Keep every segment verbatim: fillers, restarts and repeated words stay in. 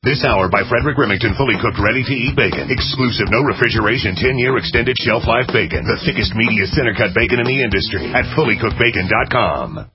This hour by Frederick Remington, fully cooked, ready-to-eat bacon. Exclusive, no refrigeration, ten-year extended shelf life bacon. The thickest, meatiest, center-cut bacon in the industry at fully cooked bacon dot com.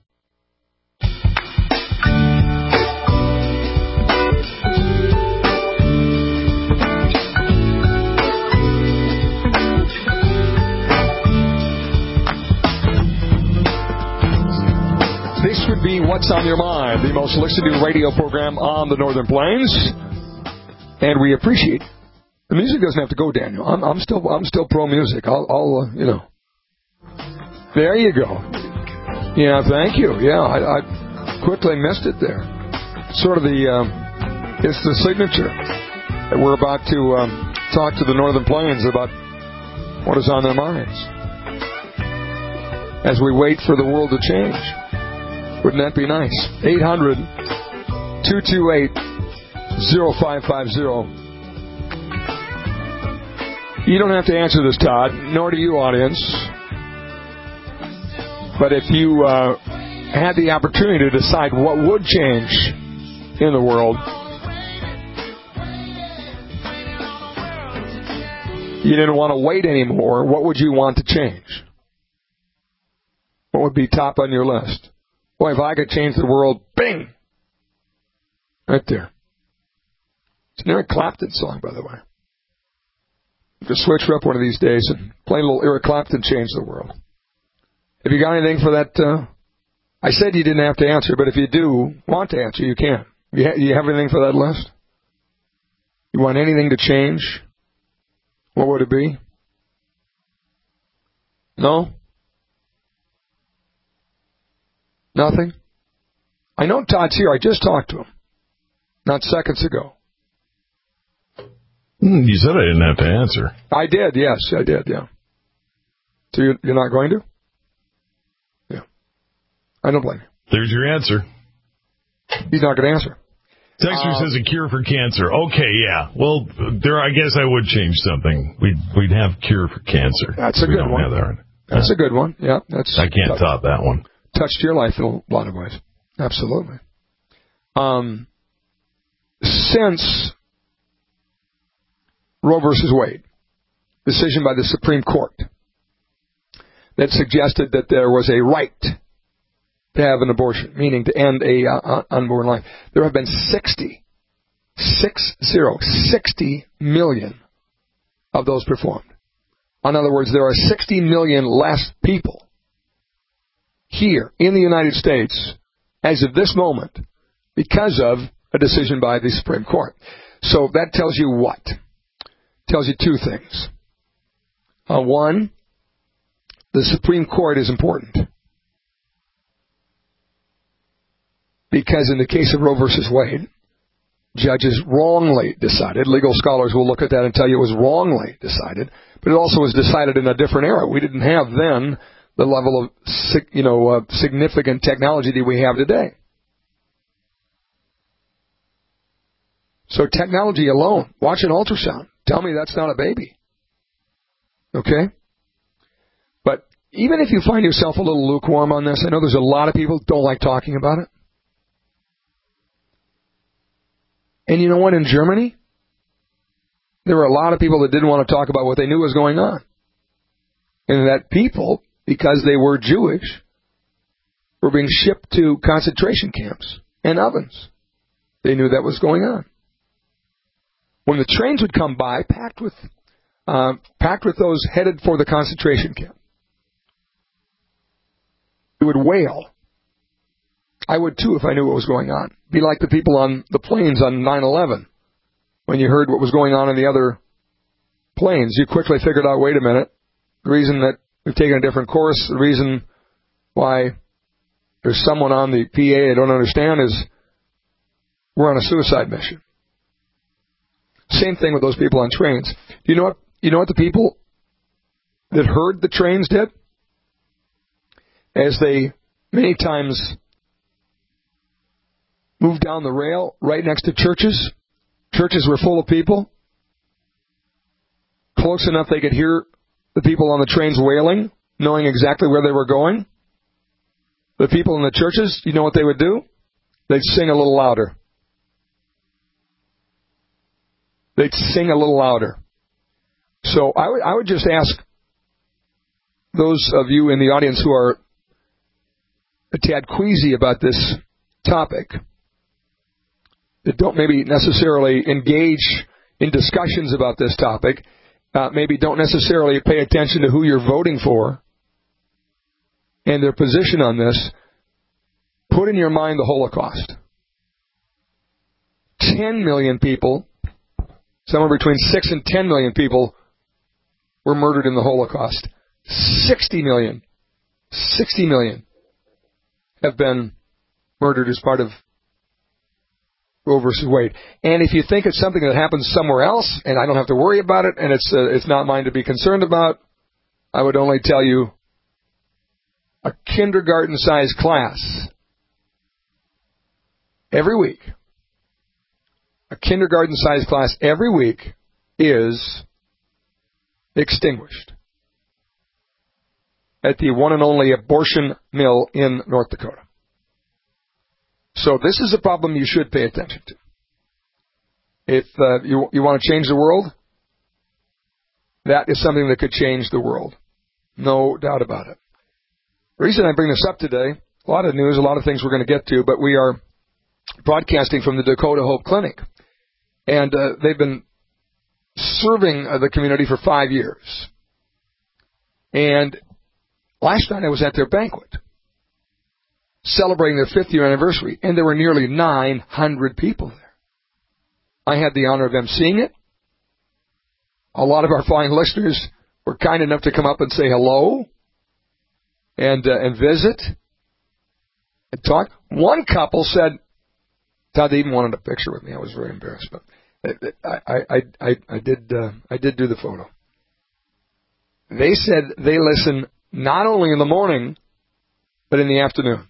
This would be What's on Your Mind, the most listened to radio program on the Northern Plains, and we appreciate it. The music doesn't have to go, Daniel. I'm, I'm still, I'm still pro music. I'll, I'll, uh, you know. There you go. Yeah, thank you. Yeah, I, I quickly missed it there. Sort of the, um, it's the signature that we're about to um, talk to the Northern Plains about what is on their minds as we wait for the world to change. Wouldn't that be nice? eight hundred, two two eight, oh five five oh. You don't have to answer this, Todd, nor do you, audience. But if you uh, had the opportunity to decide what would change in the world, you didn't want to wait anymore, what would you want to change? What would be top on your list? Boy, if I could change the world, bing! Right there. It's an Eric Clapton song, by the way. Just switch her up one of these days and play a little Eric Clapton Change the World. Have you got anything for that? Uh, I said you didn't have to answer, but if you do want to answer, you can. You, ha- you have anything for that list? You want anything to change? What would it be? No? Nothing? I know Todd's here. I just talked to him. Not seconds ago. Mm, you said I didn't have to answer. I did, yes. I did, yeah. So you're, you're not going to? Yeah. I don't blame you. There's your answer. He's not going to answer. Texter uh, says a cure for cancer. Okay, yeah. Well, there. I guess I would change something. We'd, we'd have cure for cancer. That's a good one. That. That's yeah. a good one. Yeah, that's. I can't top that one. Touched your life in a lot of ways. Absolutely. Um, since Roe versus Wade, decision by the Supreme Court that suggested that there was a right to have an abortion, meaning to end a uh, unborn life, there have been sixty, six zero, sixty million of those performed. In other words, there are sixty million less people here in the United States as of this moment because of a decision by the Supreme Court. So that tells you what? Tells you two things. Uh, one, the Supreme Court is important because in the case of Roe versus Wade, judges wrongly decided. Legal scholars will look at that and tell you it was wrongly decided, but it also was decided in a different era. We didn't have then the level of, you know, uh, significant technology that we have today. So technology alone, watch an ultrasound. Tell me that's not a baby. Okay? But even if you find yourself a little lukewarm on this, I know there's a lot of people who don't like talking about it. And you know what? In Germany, there were a lot of people that didn't want to talk about what they knew was going on. And that people, because they were Jewish, were being shipped to concentration camps and ovens. They knew that was going on. When the trains would come by, packed with uh, packed with those headed for the concentration camp, it would wail. I would too if I knew what was going on. Be like the people on the planes on nine eleven. When you heard what was going on in the other planes, you quickly figured out, wait a minute, the reason that we've taken a different course, the reason why there's someone on the P A I don't understand is we're on a suicide mission. Same thing with those people on trains. You know what? You know what the people that heard the trains did? As they many times moved down the rail right next to churches. Churches were full of people. Close enough they could hear the people on the trains wailing, knowing exactly where they were going. The people in the churches, you know what they would do? They'd sing a little louder. they'd sing a little louder. So I would, I would just ask those of you in the audience who are a tad queasy about this topic, that don't maybe necessarily engage in discussions about this topic, uh, maybe don't necessarily pay attention to who you're voting for and their position on this, put in your mind the Holocaust. Ten million people, somewhere between six and ten million people, were murdered in the Holocaust. Sixty million, sixty million have been murdered as part of Roe versus Wade. And if you think it's something that happens somewhere else, and I don't have to worry about it, and it's uh, it's not mine to be concerned about, I would only tell you a kindergarten-sized class every week, a kindergarten-sized class every week is extinguished at the one and only abortion mill in North Dakota. So this is a problem you should pay attention to. If uh, you, you want to change the world, that is something that could change the world. No doubt about it. The reason I bring this up today, a lot of news, a lot of things we're going to get to, but we are broadcasting from the Dakota Hope Clinic. And uh, they've been serving uh, the community for five years. And last night I was at their banquet, celebrating their fifth year anniversary, and there were nearly nine hundred people there. I had the honor of emceeing it. A lot of our fine listeners were kind enough to come up and say hello and uh, and visit and talk. One couple said, Todd, they even wanted a picture with me. I was very embarrassed, but I I I, I did uh, I did do the photo. They said they listen not only in the morning, but in the afternoon.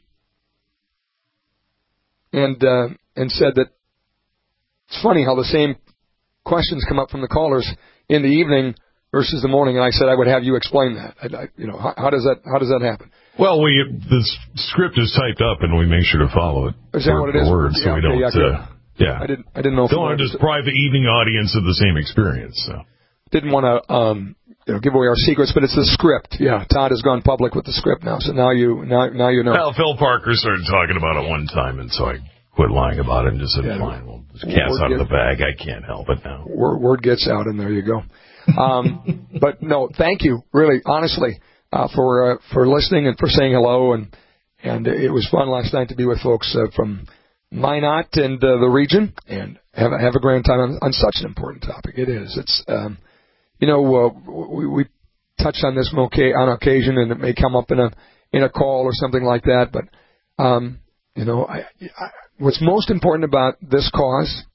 And uh, and said that it's funny how the same questions come up from the callers in the evening versus the morning. And I said I would have you explain that. I, I, you know, how, how does that how does that happen? Well, we the script is typed up, and we make sure to follow it. Is that what it is? Word, so yeah, we don't. Yeah, uh, yeah. I didn't. I didn't know. If don't want to deprive the evening audience of the same experience. So didn't want to. Um, You know, give away our secrets, but it's the script. Yeah, Todd has gone public with the script now, so now you now now you know. Well, Phil Parker started talking about it one time, and so I quit lying about it and just said, yeah, "Fine, well, the cat's out of the bag. I can't help it now." Word, word gets out, and there you go. Um, but no, thank you, really, honestly, uh, for uh, for listening and for saying hello, and and it was fun last night to be with folks uh, from Minot and uh, the region, and have have a grand time on, on such an important topic. It is. It's. Um, You know, uh, we, we touch on this on occasion, and it may come up in a in a call or something like that. But um, you know, I, I, what's most important about this cause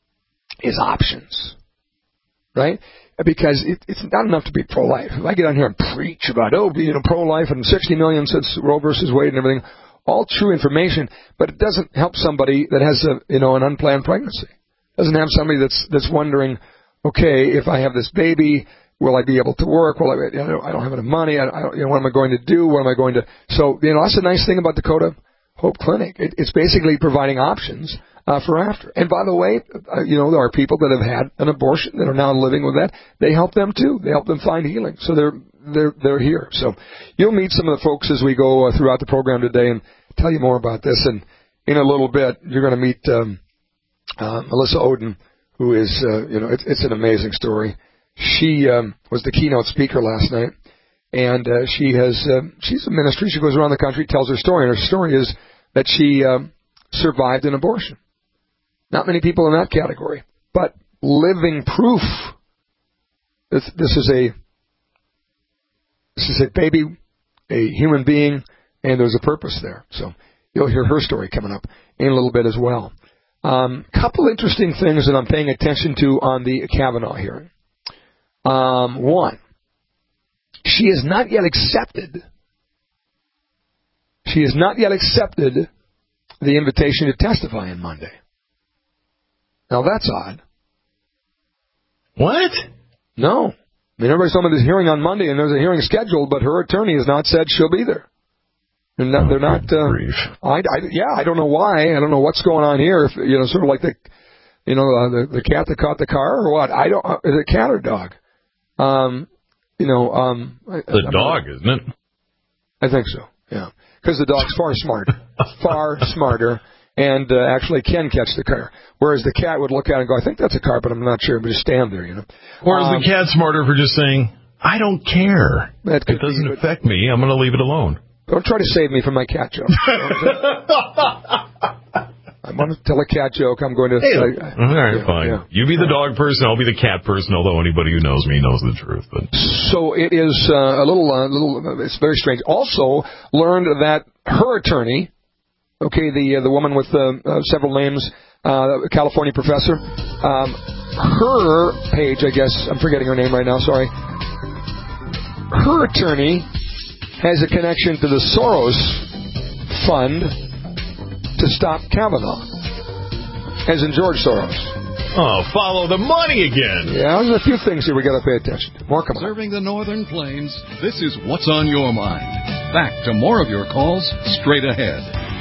is options, right? Because it, it's not enough to be pro-life. If I get on here and preach about oh, you know, pro-life and sixty million since Roe versus Wade and everything, all true information, but it doesn't help somebody that has a you know an unplanned pregnancy. It doesn't have somebody that's that's wondering, okay, if I have this baby, will I be able to work? Will I? You know, I don't have enough money. I, I don't, you know, what am I going to do? What am I going to? So, you know, that's the nice thing about Dakota Hope Clinic. It, it's basically providing options uh, for after. And by the way, uh, you know, there are people that have had an abortion that are now living with that. They help them too. They help them find healing. So they're they're they're here. So you'll meet some of the folks as we go uh, throughout the program today and tell you more about this. And in a little bit, you're going to meet um, uh, Melissa Oden, who is, uh, you know, it's, it's an amazing story. She um, was the keynote speaker last night, and uh, she has, uh, she's a ministry. She goes around the country, tells her story, and her story is that she um, survived an abortion. Not many people in that category, but living proof. This, this is a, this is a baby, a human being, and there's a purpose there. So you'll hear her story coming up in a little bit as well. Um, couple interesting things that I'm paying attention to on the Kavanaugh hearing. Um, one, she has not yet accepted, she has not yet accepted the invitation to testify on Monday. Now that's odd. What? No. I mean, everybody's talking about this hearing on Monday, and there's a hearing scheduled, but her attorney has not said she'll be there. They're not, they're not uh, I, I, yeah, I don't know why. I don't know what's going on here. If, you know, sort of like the You know, uh, the, the cat that caught the car or what? I don't. Uh, is it cat or dog? Um, you know, um, the I, dog, not, isn't it? I think so. Yeah, because the dog's far smarter, far smarter, and uh, actually can catch the car. Whereas the cat would look at it and go, "I think that's a car, but I'm not sure." But just stand there, you know. Or is um, the cat smarter for just saying, "I don't care. That it doesn't be, affect me. I'm going to leave it alone." Don't try to save me from my cat joke. I want to tell a cat joke. I'm going to. Hey, uh, all right, yeah, fine. Yeah. You be the dog person. I'll be the cat person. Although anybody who knows me knows the truth. But. So it is uh, a little, uh, little. It's very strange. Also learned that her attorney, okay, the uh, the woman with uh, uh, several names, uh, California professor, um, her page, I guess I'm forgetting her name right now. Sorry. Her attorney has a connection to the Soros Fund to stop Kavanaugh, as in George Soros. Oh, follow the money again. Yeah, there's a few things here we got to pay attention to. More coming. Serving the Northern Plains, this is What's on Your Mind. Back to more of your calls straight ahead.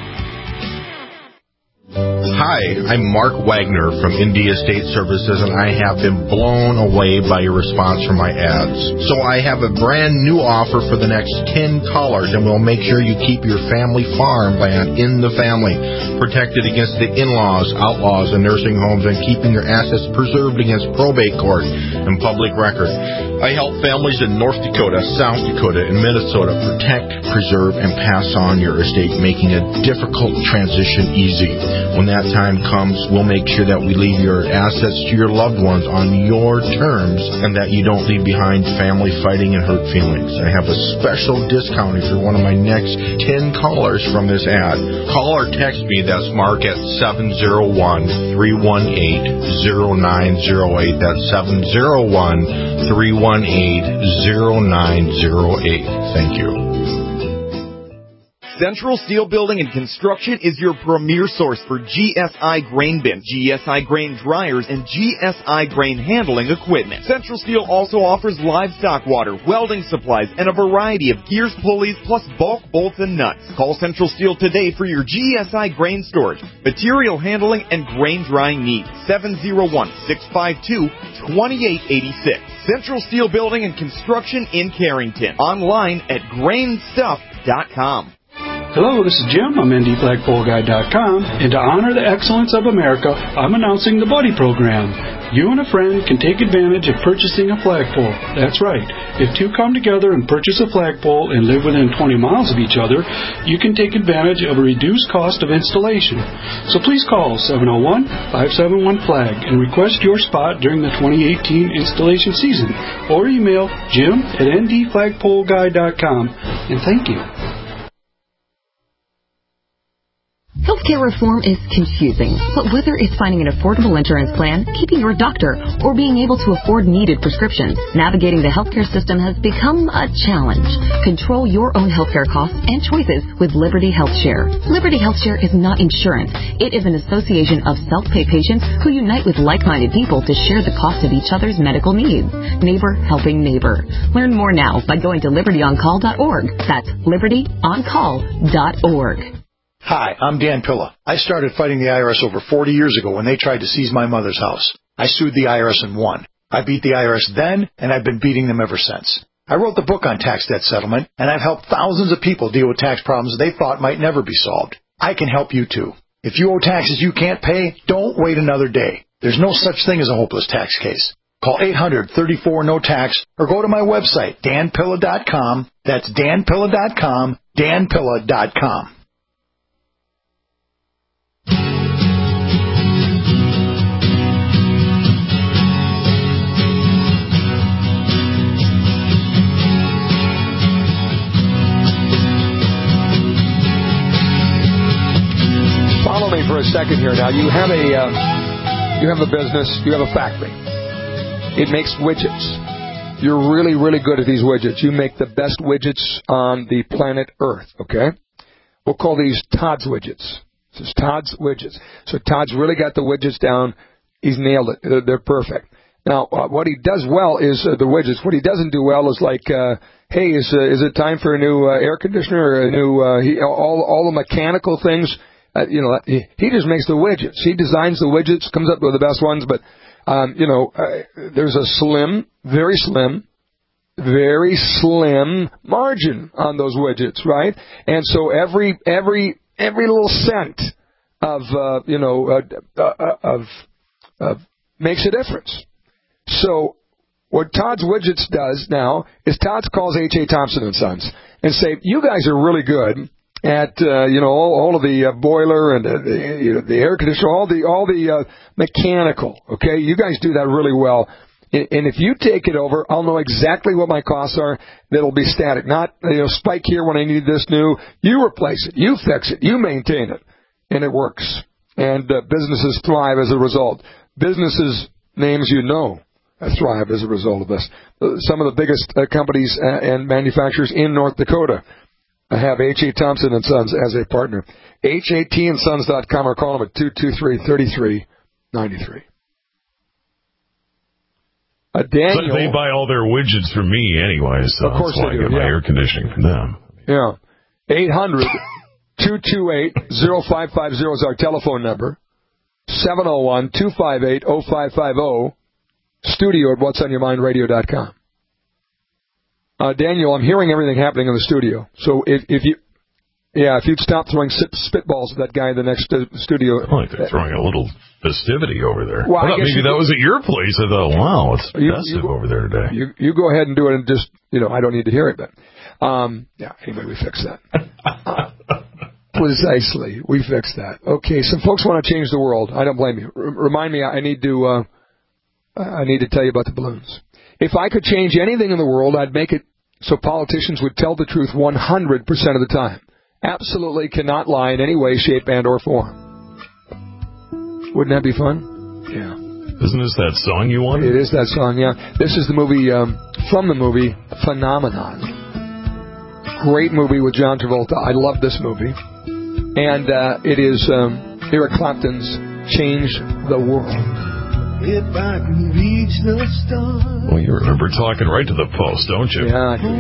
Hi, I'm Mark Wagner from India State Services, and I have been blown away by your response from my ads. So I have a brand new offer for the next ten callers, and we'll make sure you keep your family farmland in the family, protected against the in-laws, outlaws, and nursing homes, and keeping your assets preserved against probate court and public record. I help families in North Dakota, South Dakota, and Minnesota protect, preserve, and pass on your estate, making a difficult transition easy. When that time comes, we'll make sure that we leave your assets to your loved ones on your terms and that you don't leave behind family fighting and hurt feelings. I have a special discount if you're one of my next ten callers from this ad. Call or text me, that's Mark, at seven oh one, three one eight, oh nine oh eight. That's seven oh one, three one eight, oh nine oh eight. Thank you. Central Steel Building and Construction is your premier source for G S I grain bins, G S I grain dryers, and G S I grain handling equipment. Central Steel also offers livestock water, welding supplies, and a variety of gears, pulleys, plus bulk bolts and nuts. Call Central Steel today for your G S I grain storage, material handling, and grain drying needs. seven oh one, six five two, two eight eight six. Central Steel Building and Construction in Carrington. Online at grain stuff dot com. Hello, this is Jim. I'm N D Flagpole Guy dot com, and to honor the excellence of America, I'm announcing the Buddy Program. You and a friend can take advantage of purchasing a flagpole. That's right. If two come together and purchase a flagpole and live within twenty miles of each other, you can take advantage of a reduced cost of installation. So please call seven oh one, five seven one, FLAG and request your spot during the twenty eighteen installation season, or email Jim at N D Flagpole Guy dot com, and thank you. Healthcare reform is confusing, but whether it's finding an affordable insurance plan, keeping your doctor, or being able to afford needed prescriptions, navigating the healthcare system has become a challenge. Control your own healthcare costs and choices with Liberty HealthShare. Liberty HealthShare is not insurance. It is an association of self-pay patients who unite with like-minded people to share the cost of each other's medical needs. Neighbor helping neighbor. Learn more now by going to liberty on call dot org. That's liberty on call dot org. Hi, I'm Dan Pilla. I started fighting the I R S over forty years ago when they tried to seize my mother's house. I sued the I R S and won. I beat the I R S then, and I've been beating them ever since. I wrote the book on tax debt settlement, and I've helped thousands of people deal with tax problems they thought might never be solved. I can help you too. If you owe taxes you can't pay, don't wait another day. There's no such thing as a hopeless tax case. Call eight hundred, thirty-four, no tax or go to my website, dan pilla dot com. That's dan pilla dot com, dan pilla dot com. Follow me for a second here. Now, you have a uh, you have a business, you have a factory. It makes widgets. You're really, really good at these widgets. You make the best widgets on the planet Earth, okay? We'll call these Todd's widgets. This is Todd's widgets. So Todd's really got the widgets down. He's nailed it. They're, they're perfect. Now, uh, what he does well is uh, the widgets. What he doesn't do well is like, uh, hey, is uh, is it time for a new uh, air conditioner or a new, uh, he, all all the mechanical things? uh, you know, he, he just makes the widgets. He designs the widgets, comes up with the best ones. But um, you know, uh, there's a slim, very slim, very slim margin on those widgets, right? And so every every every little cent of uh, you know uh, uh, of uh, makes a difference. So what Todd's Widgets does now is Todd calls H A. Thompson and Sons and say, you guys are really good at uh, you know all, all of the uh, boiler and uh, the, you know, the air conditioner, all the all the uh, mechanical. Okay, you guys do that really well. And if you take it over, I'll know exactly what my costs are. That'll be static, not you know spike here when I need this new. You replace it, you fix it, you maintain it, and it works. And uh, businesses thrive as a result. Businesses, names you know, thrive as a result of this. Some of the biggest uh, companies uh, and manufacturers in North Dakota have H A. Thompson and Sons as a partner. H A T and sons dot com or call them at two two three, three three nine three. Uh, Daniel, but they buy all their widgets from me anyway, so of course that's why they do, I get yeah. my air conditioning from them. Yeah. eight hundred, two two eight, oh five five oh is our telephone number. seven oh one, two five eight, oh five five oh. Studio at whats on your mind radio dot com. Uh, Daniel, I'm hearing everything happening in the studio. So if, if you, yeah, if you'd stop throwing spitballs at that guy in the next uh, studio. I like they're throwing a little festivity over there. Well, I thought I maybe that was at your place. I thought, wow, it's you, festive you, over there today. You, you go ahead and do it and just, you know, I don't need to hear it, but, um, yeah, anyway, we fixed that. uh, precisely. We fixed that. Okay, some folks want to change the world. I don't blame you. R- remind me, I need to, uh, I need to tell you about the balloons. If I could change anything in the world, I'd make it so politicians would tell the truth one hundred percent of the time. Absolutely cannot lie in any way, shape, and or form. Wouldn't that be fun? Yeah. Isn't this that song you wanted? It is that song, yeah. This is the movie, um, from the movie, Phenomenon. Great movie with John Travolta. I love this movie. And uh, it is um, Eric Clapton's Change the World. If I can reach the stars. Well, you remember talking right to the post, don't you? Yeah, I do.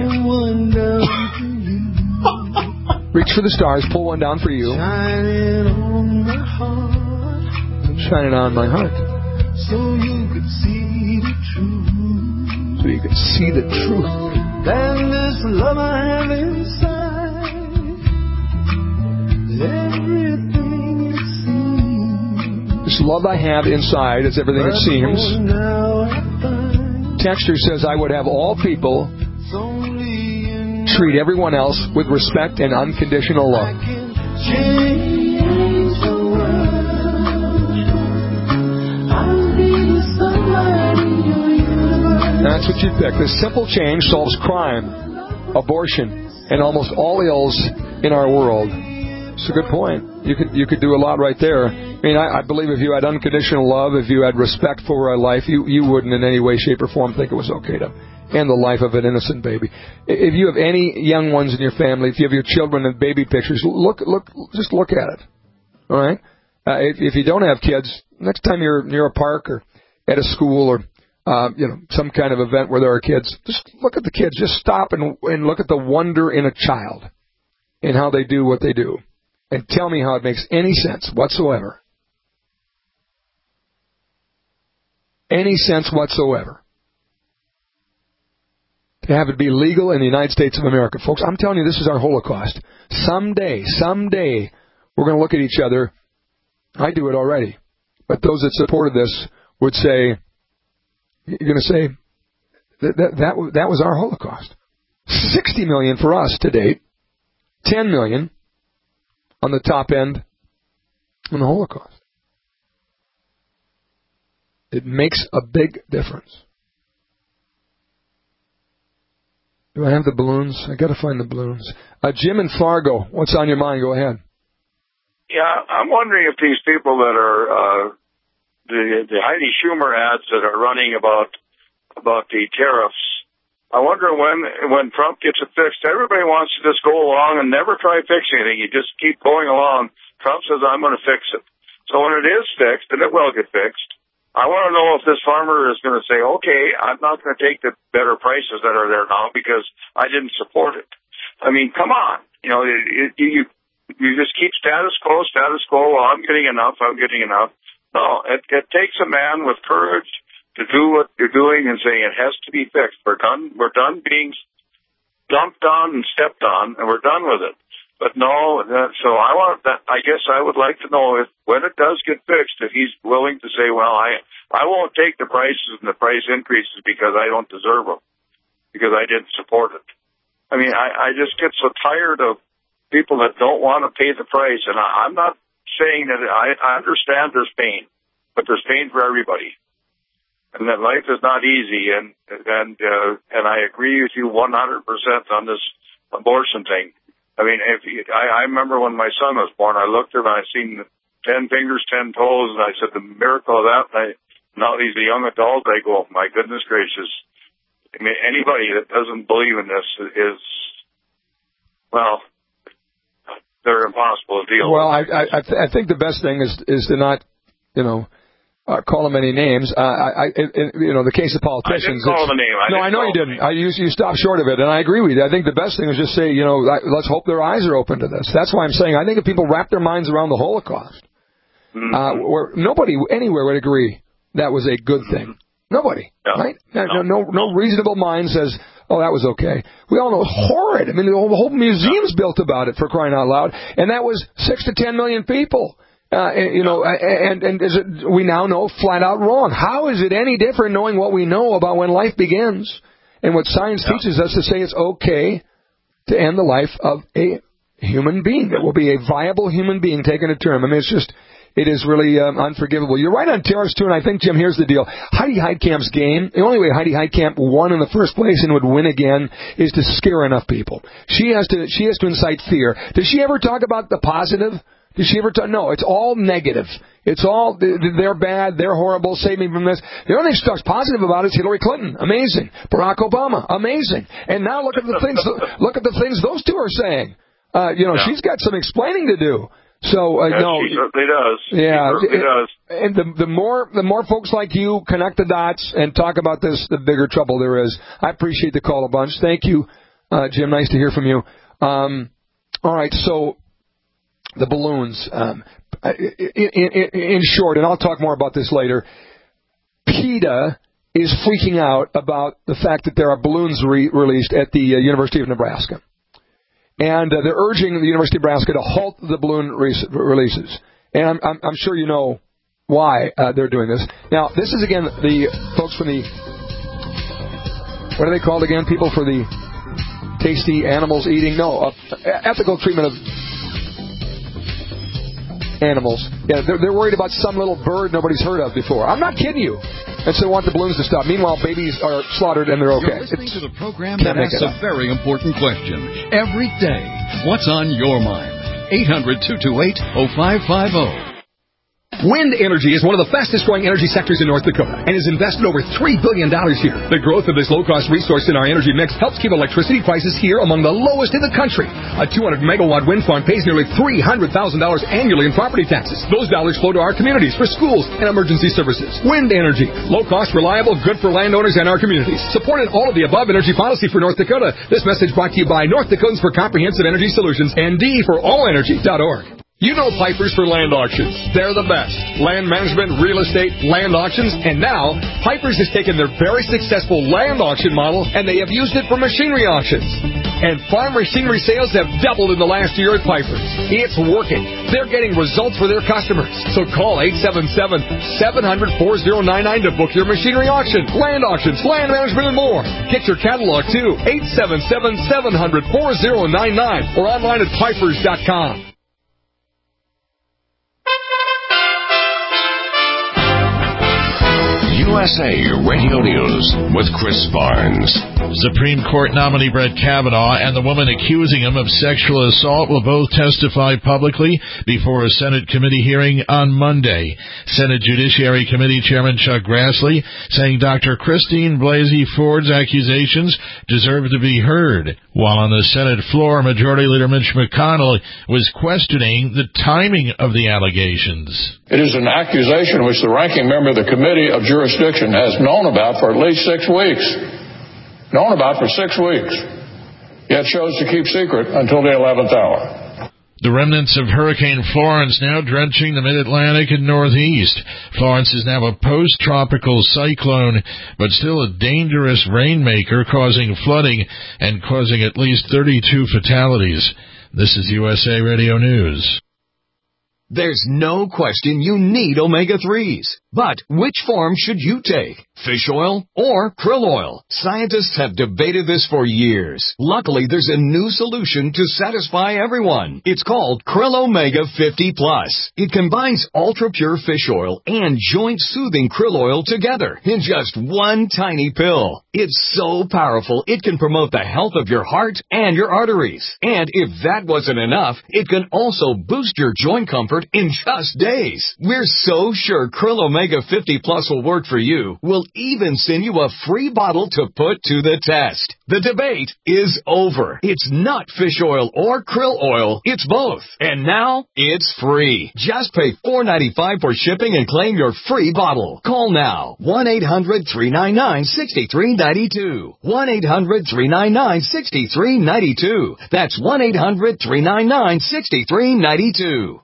Reach for the stars, pull one down for you. Shining on my heart. Shining on my heart. So you could see the truth. So you could see the truth. Then this love I have inside. Everything it seems. This love I have inside is everything it seems. Texture says I would have all people treat everyone else with respect and unconditional love. That's what you pick. This simple change solves crime, abortion, and almost all ills in our world. It's a good point. You could you could do a lot right there. I mean, I, I believe if you had unconditional love, if you had respect for a life, you, you wouldn't in any way, shape, or form think it was okay to end the life of an innocent baby. If you have any young ones in your family, if you have your children in baby pictures, look, look, just look at it. All right. Uh, if, if you don't have kids, next time you're near a park or at a school or uh, you know some kind of event where there are kids, just look at the kids. Just stop and and look at the wonder in a child and how they do what they do, and tell me how it makes any sense whatsoever. Any sense whatsoever. To have it be legal in the United States of America. Folks, I'm telling you, this is our Holocaust. Someday, someday, we're going to look at each other. I do it already. But those that supported this would say, you're going to say, that, that, that, that was our Holocaust. sixty million for us to date. ten million on the top end in the Holocaust. It makes a big difference. Do I have the balloons? I got to find the balloons. Uh, Jim in Fargo, what's on your mind? Go ahead. Yeah, I'm wondering if these people that are uh, the the Heidi Schumer ads that are running about about the tariffs. I wonder when when Trump gets it fixed. Everybody wants to just go along and never try fixing anything. You just keep going along. Trump says, "I'm going to fix it." So when it is fixed, and it will get fixed, I want to know if this farmer is going to say, okay, I'm not going to take the better prices that are there now because I didn't support it. I mean, come on. You know, it, it, you you just keep status quo, status quo. Well, I'm getting enough. I'm getting enough. No, it, it takes a man with courage to do what you're doing and saying it has to be fixed. We're done. We're done being dumped on and stepped on, and we're done with it. But no, that, so I want that. I guess I would like to know if when it does get fixed, if he's willing to say, well, I I won't take the prices and the price increases because I don't deserve them, because I didn't support it. I mean, I, I just get so tired of people that don't want to pay the price, and I, I'm not saying that I, I understand there's pain, but there's pain for everybody, and that life is not easy. And and uh, and I agree with you one hundred percent on this abortion thing. I mean, if you, I, I remember when my son was born, I looked at him and I seen ten fingers, ten toes, and I said the miracle of that. And I, now he's a young adult. I go, my goodness gracious! I mean, anybody that doesn't believe in this is, well, they're impossible to deal well, with. Well, I, I, th- I think the best thing is is to not, you know, uh, call them any names. Uh, I, I, you know, the case of politicians. I didn't call them a name. I no, I know you didn't. I, you, you stopped short of it, and I agree with you. I think the best thing is just say, you know, let's hope their eyes are open to this. That's why I'm saying I think if people wrap their minds around the Holocaust, mm-hmm. uh, where nobody anywhere would agree that was a good thing. Mm-hmm. Nobody, no. right? No, no, no, no reasonable mind says, oh, that was okay. We all know it's horrid. I mean, the whole, the whole museum's built about it, for crying out loud. And that was six to ten million people. Uh, and, you know, and, and is it, we now know flat out wrong. How is it any different knowing what we know about when life begins and what science yeah. teaches us to say it's okay to end the life of a human being? That will be a viable human being taken to term. I mean, it's just... It is really um, unforgivable. You're right on tariffs, too, and I think, Jim, here's the deal. Heidi Heitkamp's game, the only way Heidi Heitkamp won in the first place and would win again is to scare enough people. She has to She has to incite fear. Does she ever talk about the positive? Does she ever talk? No, it's all negative. It's all, they're bad, they're horrible, save me from this. The only thing she talks positive about is Hillary Clinton. Amazing. Barack Obama. Amazing. And now look at the things, look at the things those two are saying. Uh, you know, yeah. she's got some explaining to do. So uh, yes, no, she certainly does. Yeah, she certainly does. And the the more the more folks like you connect the dots and talk about this, the bigger trouble there is. I appreciate the call a bunch. Thank you, uh, Jim. Nice to hear from you. Um, all right, so the balloons. Um, in, in, in short, and I'll talk more about this later. PETA is freaking out about the fact that there are balloons re- released at the uh, University of Nebraska. And uh, they're urging the University of Nebraska to halt the balloon re- releases. And I'm, I'm, I'm sure you know why uh, they're doing this. Now, this is, again, the folks from the, what are they called again? People for the tasty animals eating, no, uh, ethical treatment of animals. Yeah, they're, they're worried about some little bird nobody's heard of before. I'm not kidding you. And so they want the balloons to stop. Meanwhile, babies are slaughtered and they're okay. You're listening it's, to the program that asks a very important question every day. What's on your mind? eight hundred, two two eight, oh five five oh. Wind energy is one of the fastest growing energy sectors in North Dakota and has invested over three billion dollars here. The growth of this low-cost resource in our energy mix helps keep electricity prices here among the lowest in the country. A two hundred megawatt wind farm pays nearly three hundred thousand dollars annually in property taxes. Those dollars flow to our communities for schools and emergency services. Wind energy. Low-cost, reliable, good for landowners and our communities. Supporting all of the above energy policy for North Dakota. This message brought to you by North Dakotans for Comprehensive Energy Solutions and D for all energy dot org. You know Pipers for Land Auctions. They're the best. Land management, real estate, land auctions, and now Pipers has taken their very successful land auction model and they have used it for machinery auctions. And farm machinery sales have doubled in the last year at Pipers. It's working. They're getting results for their customers. So call eight seven seven, seven hundred, four oh nine nine to book your machinery auction, land auctions, land management, and more. Get your catalog too. eight seven seven, seven hundred, four oh nine nine or online at pipers dot com. U S A Radio News with Chris Barnes. Supreme Court nominee Brett Kavanaugh and the woman accusing him of sexual assault will both testify publicly before a Senate committee hearing on Monday. Senate Judiciary Committee Chairman Chuck Grassley saying Doctor Christine Blasey Ford's accusations deserve to be heard, while on the Senate floor, Majority Leader Mitch McConnell was questioning the timing of the allegations. It is an accusation which the ranking member of the Committee of Jurisdiction has known about for at least six weeks. Known about for six weeks. Yet chose to keep secret until the eleventh hour. The remnants of Hurricane Florence now drenching the mid-Atlantic and Northeast. Florence is now a post-tropical cyclone, but still a dangerous rainmaker causing flooding and causing at least thirty-two fatalities. This is U S A Radio News. There's no question you need omega threes. But which form should you take? Fish oil or krill oil? Scientists have debated this for years. Luckily, there's a new solution to satisfy everyone. It's called Krill Omega fifty plus. It combines ultra-pure fish oil and joint-soothing krill oil together in just one tiny pill. It's so powerful, it can promote the health of your heart and your arteries. And if that wasn't enough, it can also boost your joint comfort in just days. We're so sure Krill Omega fifty plus will work for you. We'll even send you a free bottle to put to the test. The debate is over. It's not fish oil or krill oil. It's both. And now it's free. Just pay four dollars and ninety-five cents for shipping and claim your free bottle. Call now. one eight hundred three nine nine six three nine two. one eight hundred three nine nine six three nine two. That's one eight hundred three nine nine six three nine two.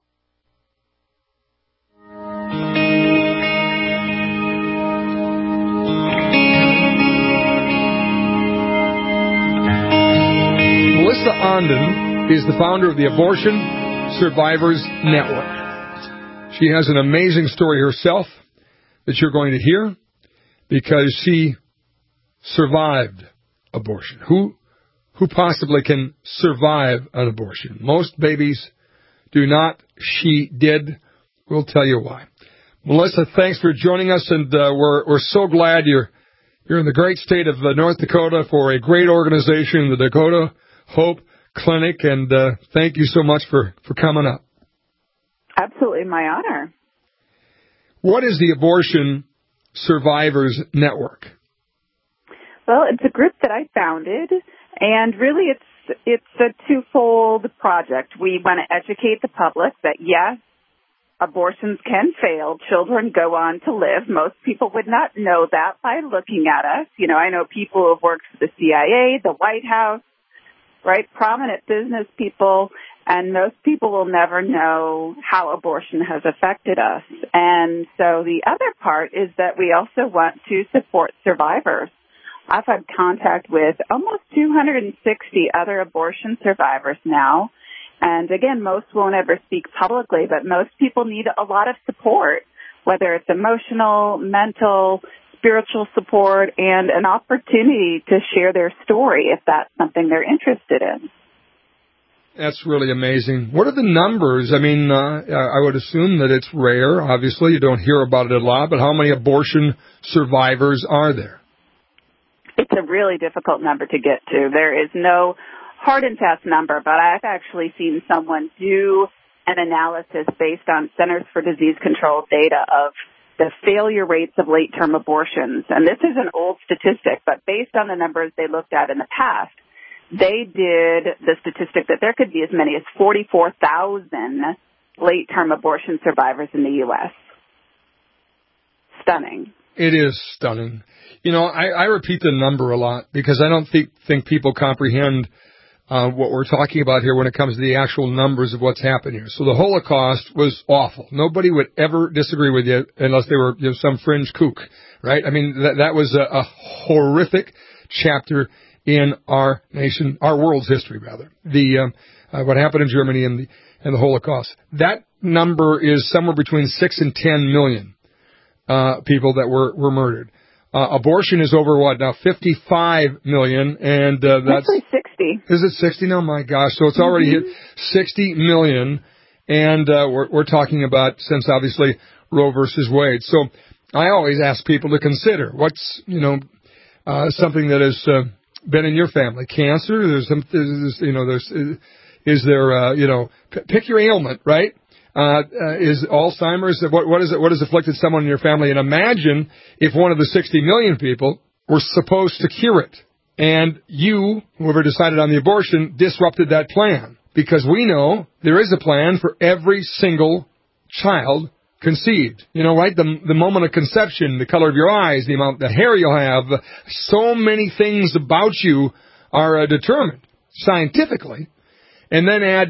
Melissa Ondon is the founder of the Abortion Survivors Network. She has an amazing story herself that you're going to hear because she survived abortion. Who, who possibly can survive an abortion? Most babies do not. She did. We'll tell you why. Melissa, thanks for joining us, and uh, we're we're so glad you're you're in the great state of uh, North Dakota for a great organization, the Dakota Hope Clinic, and uh, thank you so much for, for coming up. Absolutely, my honor. What is the Abortion Survivors Network? Well, it's a group that I founded, and really it's it's a twofold project. We want to educate the public that, yes, abortions can fail. Children go on to live. Most people would not know that by looking at us. You know, I know people who have worked for the C I A, the White House, right, prominent business people, and most people will never know how abortion has affected us. And so the other part is that we also want to support survivors. I've had contact with almost two hundred sixty other abortion survivors now. And again, most won't ever speak publicly, but most people need a lot of support, whether it's emotional, mental, spiritual support, and an opportunity to share their story if that's something they're interested in. That's really amazing. What are the numbers? I mean, uh, I would assume that it's rare. Obviously, you don't hear about it a lot, but how many abortion survivors are there? It's a really difficult number to get to. There is no hard and fast number, but I've actually seen someone do an analysis based on Centers for Disease Control data of the failure rates of late-term abortions. And this is an old statistic, but based on the numbers they looked at in the past, they did the statistic that there could be as many as forty-four thousand late-term abortion survivors in the U S Stunning. It is stunning. You know, I, I repeat the number a lot because I don't think, think people comprehend uh, what we're talking about here when it comes to the actual numbers of what's happened here. So the Holocaust was awful. Nobody would ever disagree with you unless they were, you know, some fringe kook, right? I mean, that, that was a, a horrific chapter in our nation, our world's history, rather. The um, uh, what happened in Germany and the and the Holocaust. That number is somewhere between six and ten million uh, people that were were murdered. Uh, abortion is over what now? fifty-five million, and uh, that's actually sixty. Is it sixty now? My gosh! So it's already mm-hmm. hit sixty million, and uh, we're we're talking about since obviously Roe versus Wade. So I always ask people to consider what's you know uh, something that has uh, been in your family. Cancer. There's some. There's, you know. There's. Is there. Uh, you know. P- pick your ailment. Right. Uh, uh, is Alzheimer's. What, what is it? What has afflicted someone in your family? And imagine if one of the sixty million people were supposed to cure it, and you, whoever decided on the abortion, disrupted that plan. Because we know there is a plan for every single child conceived. You know, right? The, the moment of conception, the color of your eyes, the amount, the hair you'll have, so many things about you are uh, determined scientifically. And then add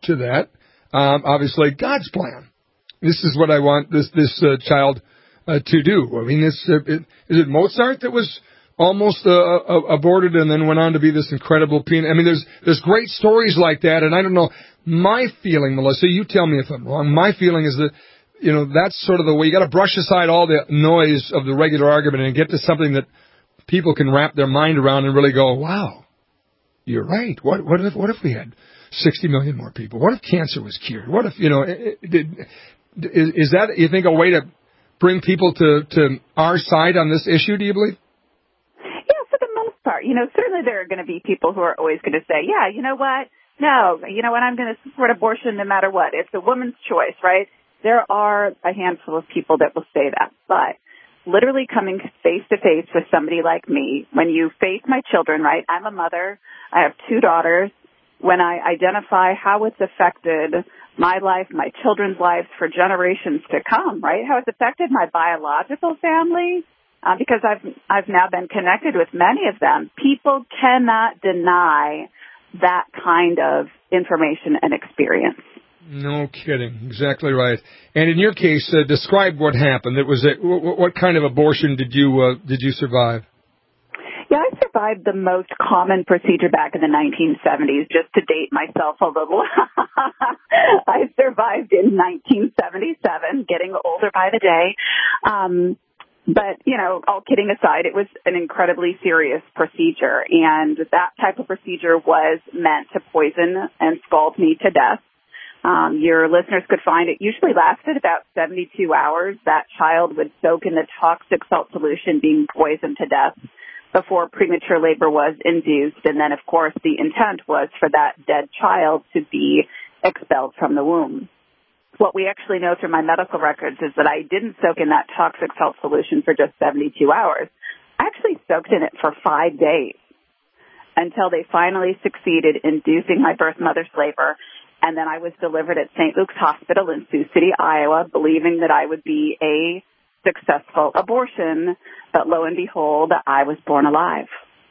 to that, um, obviously, God's plan. This is what I want this this uh, child uh, to do. I mean, this, uh, it, is it Mozart that was almost uh, uh, aborted and then went on to be this incredible pianist? I mean, there's there's great stories like that, and I don't know. My feeling, Melissa, you tell me if I'm wrong. My feeling is that, you know, that's sort of the way. You got to brush aside all the noise of the regular argument and get to something that people can wrap their mind around and really go, wow, you're right. What what if what if we had sixty million more people? What if cancer was cured? What if, you know, it, it, did, is, is that, you think, a way to bring people to, to our side on this issue, do you believe? Yeah, for the most part. You know, certainly there are going to be people who are always going to say, yeah, you know what? No, you know what? I'm going to support abortion no matter what. It's a woman's choice, right? There are a handful of people that will say that. But literally coming face to face with somebody like me, when you face my children, right? I'm a mother. I have two daughters. When I identify how it's affected my life, my children's lives for generations to come, right? How it's affected my biological family, uh, because I've I've now been connected with many of them. People cannot deny that kind of information and experience. No kidding. Exactly right. And in your case, uh, describe what happened. It was a, what, what kind of abortion did you uh, did you survive? Yeah, I survived the most common procedure back in the nineteen seventies, just to date myself a little. I survived in nineteen seventy-seven, getting older by the day. Um, but, you know, all kidding aside, it was an incredibly serious procedure. And that type of procedure was meant to poison and scald me to death. Um, your listeners could find it usually lasted about seventy-two hours. That child would soak in the toxic salt solution, being poisoned to death before premature labor was induced. And then, of course, the intent was for that dead child to be expelled from the womb. What we actually know through my medical records is that I didn't soak in that toxic salt solution for just seventy-two hours. I actually soaked in it for five days until they finally succeeded in inducing my birth mother's labor. And then I was delivered at Saint Luke's Hospital in Sioux City, Iowa, believing that I would be a successful abortion, but lo and behold, I was born alive.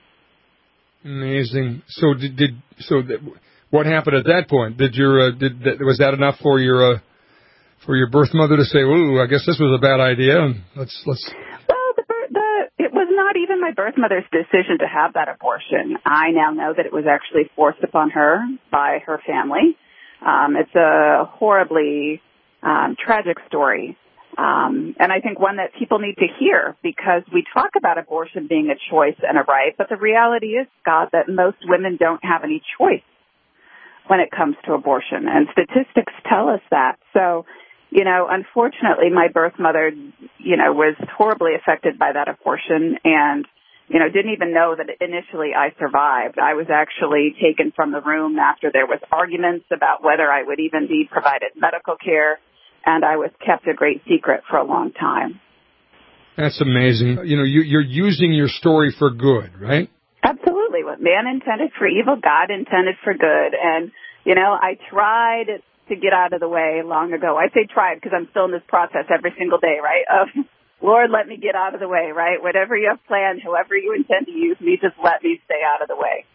Amazing. So did, did so? Th- what happened at that point? Did your uh, did that, was that enough for your uh, for your birth mother to say, "Ooh, I guess this was a bad idea"? And let's let's. Well, the, the it was not even my birth mother's decision to have that abortion. I now know that it was actually forced upon her by her family. Um, it's a horribly um, tragic story. Um, and I think one that people need to hear, because we talk about abortion being a choice and a right, but the reality is, Scott, that most women don't have any choice when it comes to abortion. And statistics tell us that. So, you know, unfortunately, my birth mother, you know, was horribly affected by that abortion and, you know, didn't even know that initially I survived. I was actually taken from the room after there was arguments about whether I would even be provided medical care. And I was kept a great secret for a long time. That's amazing. You know, you, you're using your story for good, right? Absolutely. What man intended for evil, God intended for good. And, you know, I tried to get out of the way long ago. I say tried because I'm still in this process every single day, right? Of, Lord, let me get out of the way, right? Whatever you have planned, however you intend to use me, just let me stay out of the way.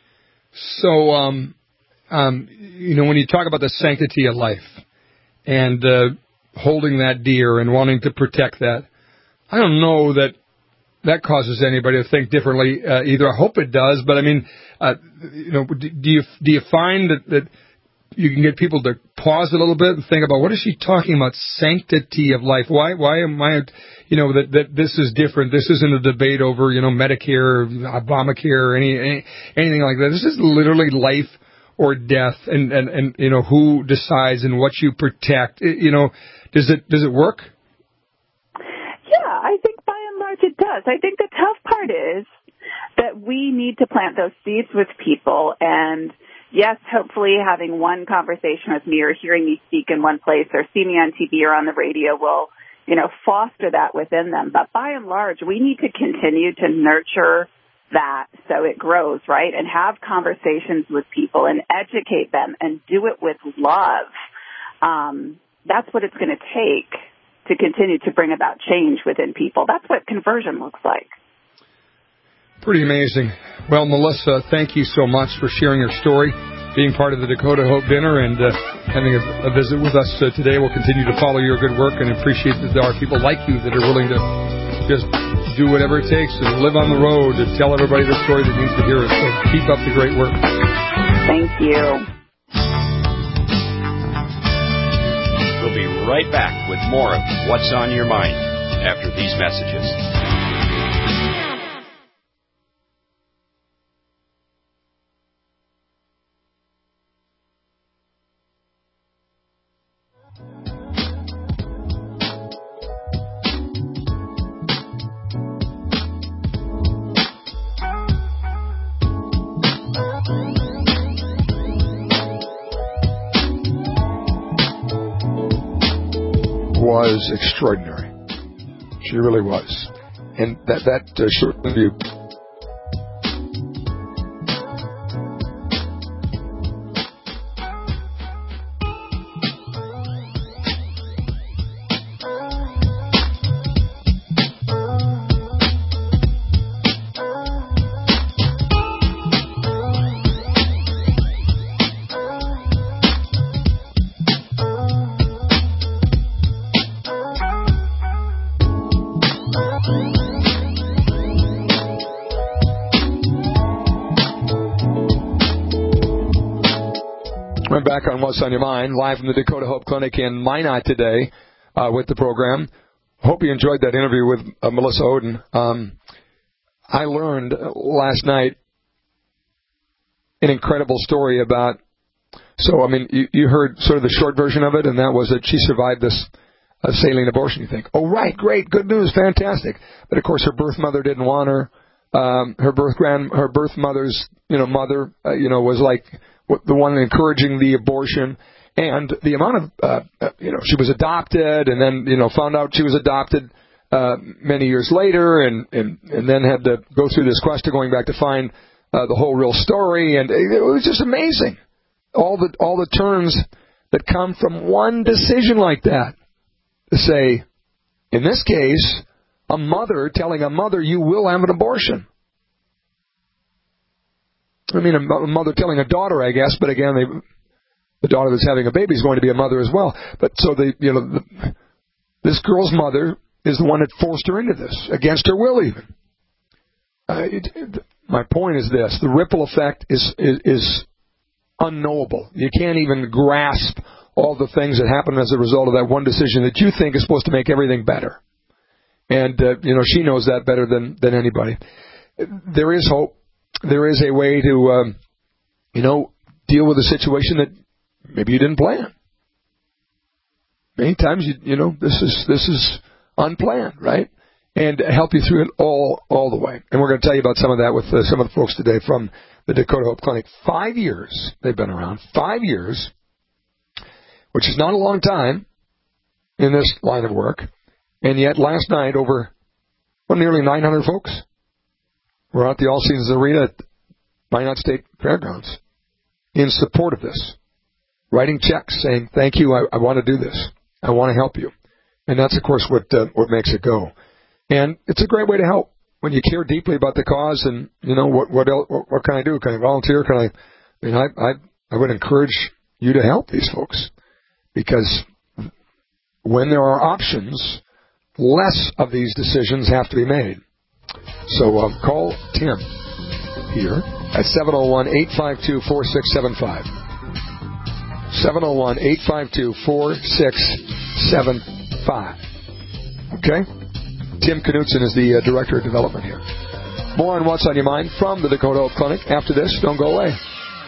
So, um, um, you know, when you talk about the sanctity of life, and uh, holding that dear and wanting to protect that, I don't know that that causes anybody to think differently. Uh, either I hope it does, but I mean, uh, you know, do, do you do you find that, that you can get people to pause a little bit and think about what is she talking about? Sanctity of life. Why why am I, you know, that that this is different? This isn't a debate over, you know, Medicare, or Obamacare, or any, any anything like that. This is literally life or death, and, and, and, you know, who decides and what you protect. You know, does it, does it work? Yeah, I think by and large it does. I think the tough part is that we need to plant those seeds with people. And yes, hopefully having one conversation with me or hearing me speak in one place or see me on T V or on the radio will, you know, foster that within them. But by and large, we need to continue to nurture that so it grows, right? And have conversations with people and educate them and do it with love. Um, that's what it's going to take to continue to bring about change within people. That's what conversion looks like. Pretty amazing. Well, Melissa, thank you so much for sharing your story. being part of the Dakota Hope Dinner and uh, having a, a visit with us uh, today. We'll continue to follow your good work and appreciate that there are people like you that are willing to just do whatever it takes and live on the road and tell everybody the story that needs to hear it. So keep up the great work. Thank you. We'll be right back with more of What's on Your Mind after these messages. Was extraordinary. She really was. And that, that uh, short interview back on What's on Your Mind, live from the Dakota Hope Clinic in Minot today uh, with the program. Hope you enjoyed that interview with uh, Melissa Ohden. Um, I learned last night an incredible story about, so, I mean, you, you heard sort of the short version of it, and that was that she survived this uh, saline abortion. You think, oh, right, great, good news, fantastic. But, of course, her birth mother didn't want her. Um, her birth grand, her birth mother's, you know, mother, uh, you know, was like the one encouraging the abortion, and the amount of, uh, you know, she was adopted, and then, you know, found out she was adopted uh, many years later, and, and and then had to go through this quest of going back to find uh, the whole real story, and it was just amazing, all the all the turns that come from one decision like that. To say, in this case, a mother telling a mother, you will have an abortion. I mean, a mother telling a daughter, I guess, but again, they, the daughter that's having a baby is going to be a mother as well. But so the, you know, the, this girl's mother is the one that forced her into this, against her will even. Uh, it, it, my point is this: the ripple effect is, is is unknowable. You can't even grasp all the things that happen as a result of that one decision that you think is supposed to make everything better. And uh, you know, she knows that better than than anybody. There is hope. There is a way to, um, you know, deal with a situation that maybe you didn't plan. Many times, you, you know, this is this is unplanned, right? And help you through it all all the way. And we're going to tell you about some of that with uh, some of the folks today from the Dakota Hope Clinic. Five years they've been around. Five years, which is not a long time in this line of work. And yet, last night, over well, nearly nine hundred folks were at the All Seasons Arena at Minot State Fairgrounds in support of this, writing checks saying, thank you, I, I want to do this. I want to help you. And that's, of course, what uh, what makes it go. And it's a great way to help when you care deeply about the cause. And, you know, what what, else, what, what can I do? Can I volunteer? Can I, I mean, I, I, I would encourage you to help these folks, because when there are options, less of these decisions have to be made. So um, call Tim here at seven oh one, eight five two, four six seven five. seven oh one, eight five two, four six seven five. Okay? Tim Knutson is the uh, Director of Development here. More on What's on Your Mind from the Dakota Hope Clinic. After this, don't go away.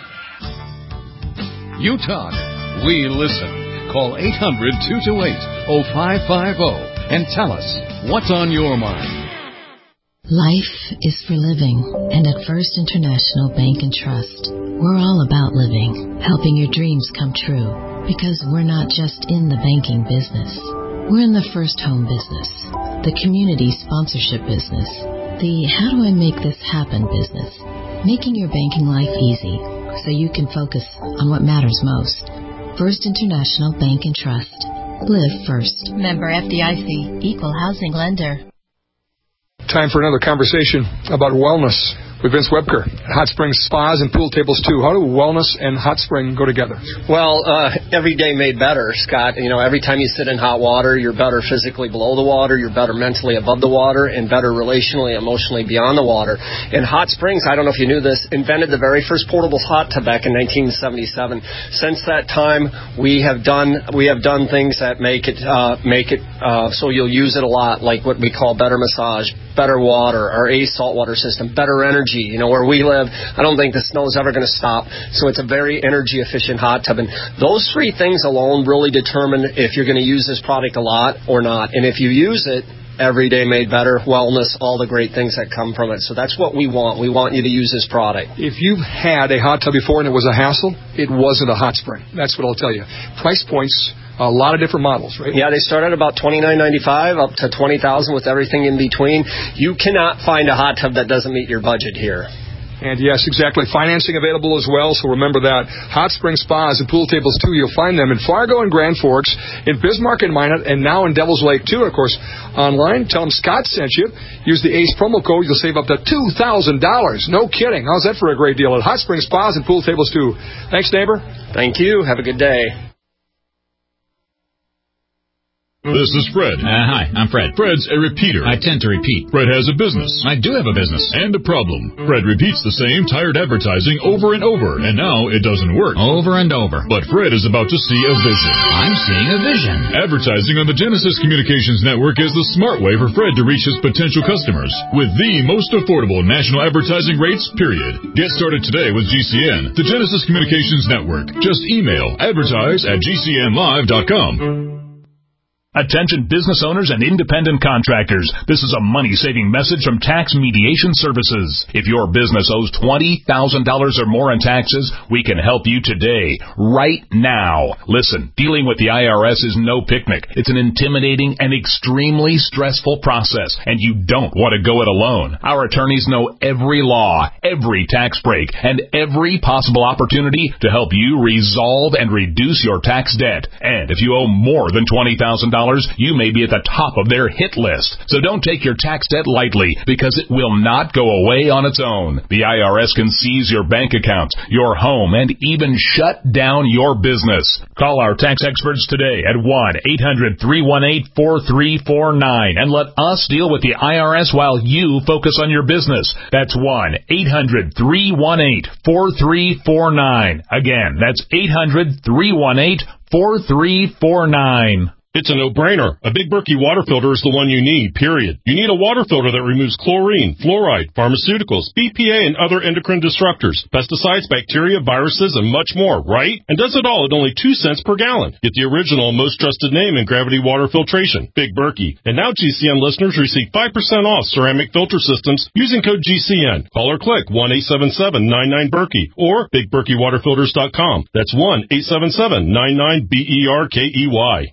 You talk, we listen. Call eight hundred, two two eight, oh five five oh and tell us what's on your mind. Life is for living, and at First International Bank and Trust, we're all about living, helping your dreams come true, because we're not just in the banking business. We're in the first home business, the community sponsorship business, the how do I make this happen business, making your banking life easy so you can focus on what matters most. First International Bank and Trust. Live first. Member F D I C, Equal Housing Lender. Time for another conversation about wellness. with Vince Webker. Hot Springs Spas and Pool Tables, too. How do wellness and hot spring go together? Well, uh, every day made better, Scott. You know, every time you sit in hot water, you're better physically below the water, you're better mentally above the water, and better relationally, emotionally beyond the water. And Hot Springs, I don't know if you knew this, invented the very first portable hot tub back in nineteen seventy-seven. Since that time, we have done we have done things that make it uh, make it uh, so you'll use it a lot, like what we call better massage, better water, our Ace saltwater system, better energy. You know, where we live, I don't think the snow is ever going to stop. So it's a very energy-efficient hot tub. And those three things alone really determine if you're going to use this product a lot or not. And if you use it, every day made better, wellness, all the great things that come from it. So that's what we want. We want you to use this product. If you've had a hot tub before and it was a hassle, it wasn't a hot spring. That's what I'll tell you. Price points, a lot of different models, right? Yeah, they start at about twenty-nine ninety-five up to twenty thousand with everything in between. You cannot find a hot tub that doesn't meet your budget here. And yes, exactly. Financing available as well, so remember that. Hot Spring Spas and Pool Tables, too. You'll find them in Fargo and Grand Forks, in Bismarck and Minot, and now in Devil's Lake, too. Of course, online, tell them Scott sent you. Use the ACE promo code. You'll save up to two thousand dollars. No kidding. How's that for a great deal? At Hot Spring Spas and Pool Tables, too. Thanks, neighbor. Thank you. Have a good day. This is Fred. Uh, hi, I'm Fred. Fred's a repeater. I tend to repeat. Fred has a business. I do have a business. And a problem. Fred repeats the same tired advertising over and over, and now it doesn't work. Over and over. But Fred is about to see a vision. I'm seeing a vision. Advertising on the Genesis Communications Network is the smart way for Fred to reach his potential customers with the most affordable national advertising rates, period. Get started today with G C N, the Genesis Communications Network. Just email advertise at g c n live dot com. Attention business owners and independent contractors. This is a money-saving message from Tax Mediation Services. If your business owes twenty thousand dollars or more in taxes, we can help you today, right now. Listen, dealing with the I R S is no picnic. It's an intimidating and extremely stressful process, and you don't want to go it alone. Our attorneys know every law, every tax break, and every possible opportunity to help you resolve and reduce your tax debt. And if you owe more than twenty thousand dollars, you may be at the top of their hit list. So don't take your tax debt lightly, because it will not go away on its own. The I R S can seize your bank accounts, your home, and even shut down your business. Call our tax experts today at one eight hundred three one eight four three four nine and let us deal with the I R S while you focus on your business. That's one eight hundred three one eight four three four nine. Again, that's eight hundred three one eight four three four nine. It's a no-brainer. A Big Berkey water filter is the one you need, period. You need a water filter that removes chlorine, fluoride, pharmaceuticals, B P A, and other endocrine disruptors, pesticides, bacteria, viruses, and much more, right? And does it all at only two cents per gallon. Get the original, most trusted name in gravity water filtration, Big Berkey. And now G C N listeners receive five percent off ceramic filter systems using code G C N. Call or click one eight seven seven nine nine Berkey or big berkey water filters dot com. That's one eight seven seven nine nine B E R K E Y.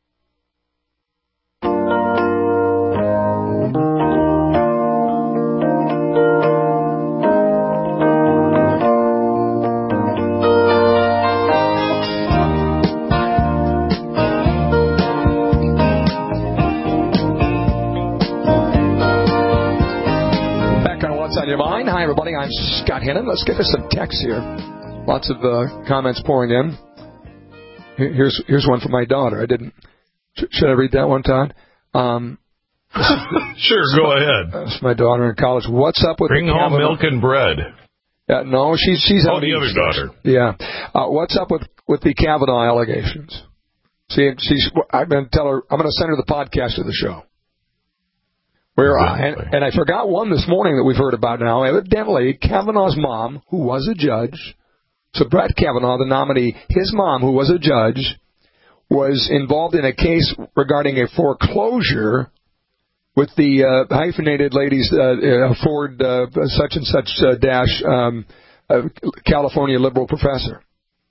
Hi, everybody. I'm Scott Hennon. Let's get to some texts here. Lots of uh, comments pouring in. Here's here's one from my daughter. I didn't. Should I read that one, Todd? Um, sure, go my, ahead. That's my daughter in college. What's up with Bring the home Kavanaugh? milk and bread. Yeah, no, she's she's oh, out the east. other daughter. Yeah. Uh, what's up with with the Kavanaugh allegations? See, she's. I'm going to tell her. I'm going to send her the podcast of the show. Where exactly. I, and, and I forgot one this morning that we've heard about now. Evidently, Kavanaugh's mom, who was a judge, so Brett Kavanaugh, the nominee, his mom, who was a judge, was involved in a case regarding a foreclosure with the uh, hyphenated ladies, uh, uh, Ford uh, such and such uh, dash um, uh, California liberal professor.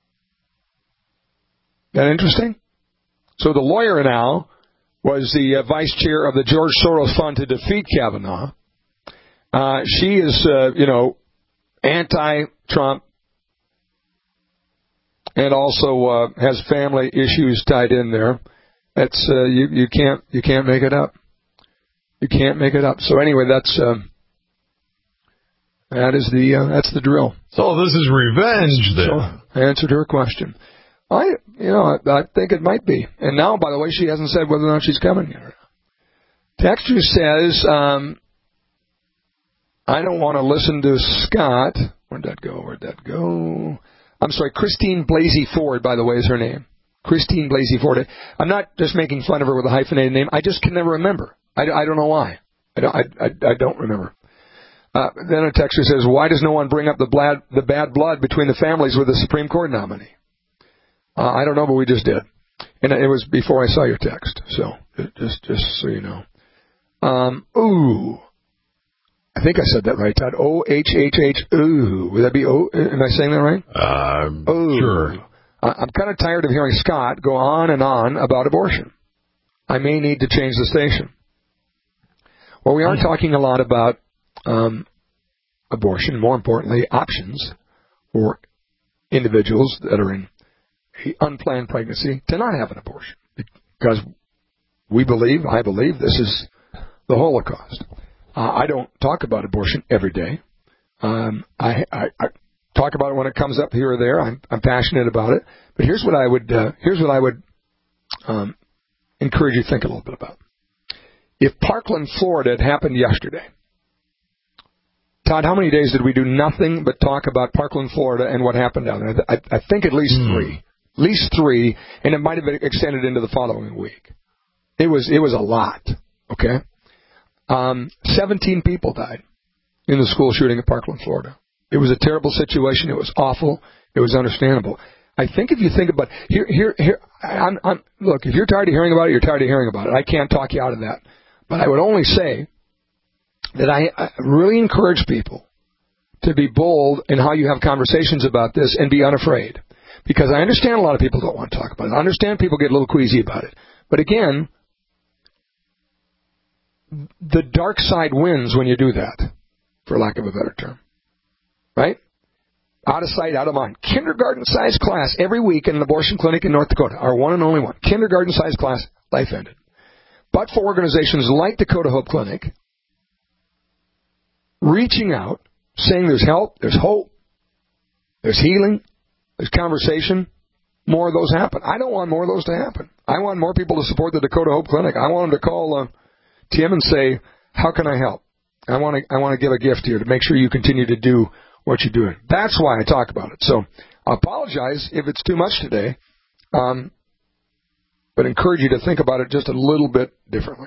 That interesting? So the lawyer now was the uh, vice chair of the George Soros Fund to defeat Kavanaugh. Uh, she is, uh, you know, anti-Trump and also uh, has family issues tied in there. That's uh, you, you can't you can't make it up. You can't make it up. So anyway, that's uh, That is the uh, that's the drill. So this is revenge, then. So I answered her question. I, you know, I, I think it might be. And now, by the way, she hasn't said whether or not she's coming yet. Texture says, um, I don't want to listen to Scott. Where'd that go? Where'd that go? I'm sorry, Christine Blasey Ford, by the way, is her name. Christine Blasey Ford. I'm not just making fun of her with a hyphenated name. I just can never remember. I, I don't know why. I don't, I, I, I don't remember. Uh, then a texter says, why does no one bring up the, blad, the bad blood between the families with the Supreme Court nominee? Uh, I don't know, but we just did. And it was before I saw your text. So, just just so you know. Um, ooh. I think I said that right, Todd. O H H H, ooh. Would that be O? Am I saying that right? Um, ooh. Sure. I'm kind of tired of hearing Scott go on and on about abortion. I may need to change the station. Well, we are talking a lot about um, abortion, more importantly, options for individuals that are in unplanned pregnancy to not have an abortion, because we believe, I believe, this is the Holocaust. Uh, I don't talk about abortion every day. Um, I, I, I talk about it when it comes up here or there. I'm, I'm passionate about it. But here's what I would uh, here's what I would um, encourage you to think a little bit about. If Parkland, Florida, had happened yesterday, Todd, how many days did we do nothing but talk about Parkland, Florida, and what happened down there? I, I think at least mm. three. At least three, and it might have extended into the following week. It was it was a lot, okay? Um, seventeen people died in the school shooting at Parkland, Florida. It was a terrible situation. It was awful. It was understandable. I think if you think about here, here, here. I'm, I'm, look, if you're tired of hearing about it, you're tired of hearing about it. I can't talk you out of that. But I would only say that I, I really encourage people to be bold in how you have conversations about this and be unafraid. Because I understand a lot of people don't want to talk about it. I understand people get a little queasy about it. But again, the dark side wins when you do that, for lack of a better term. Right? Out of sight, out of mind. Kindergarten-sized class every week in an abortion clinic in North Dakota. Our one and only one. Kindergarten-sized class, life ended. But for organizations like Dakota Hope Clinic, reaching out, saying there's help, there's hope, there's healing, there's conversation, more of those happen. I don't want more of those to happen. I want more people to support the Dakota Hope Clinic. I want them to call uh, Tim and say, how can I help? I want to I want to give a gift here to make sure you continue to do what you're doing. That's why I talk about it. So I apologize if it's too much today, um, but encourage you to think about it just a little bit differently.